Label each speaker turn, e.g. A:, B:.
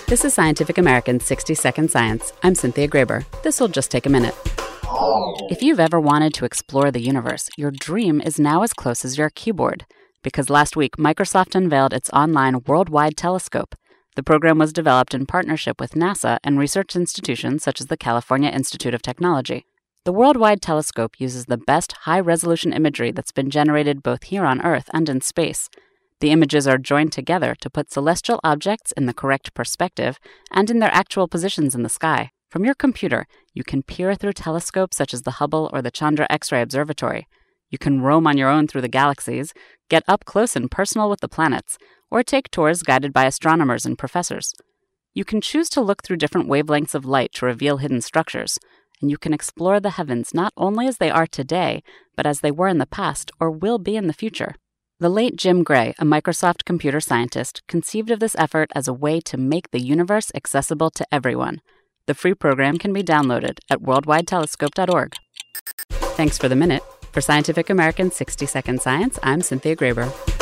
A: This is Scientific American's 60-Second Science. I'm Cynthia Graber. This will just take a minute. If you've ever wanted to explore the universe, your dream is now as close as your keyboard. Because last week, Microsoft unveiled its online Worldwide Telescope. The program was developed in partnership with NASA and research institutions such as the California Institute of Technology. The Worldwide Telescope uses the best high-resolution imagery that's been generated both here on Earth and in space. The images are joined together to put celestial objects in the correct perspective and in their actual positions in the sky. From your computer, you can peer through telescopes such as the Hubble or the Chandra X-ray Observatory. You can roam on your own through the galaxies, get up close and personal with the planets, or take tours guided by astronomers and professors. You can choose to look through different wavelengths of light to reveal hidden structures, and you can explore the heavens not only as they are today, but as they were in the past or will be in the future. The late Jim Gray, a Microsoft computer scientist, conceived of this effort as a way to make the universe accessible to everyone. The free program can be downloaded at worldwidetelescope.org. Thanks for the minute. For Scientific American's 60-Second Science, I'm Cynthia Graber.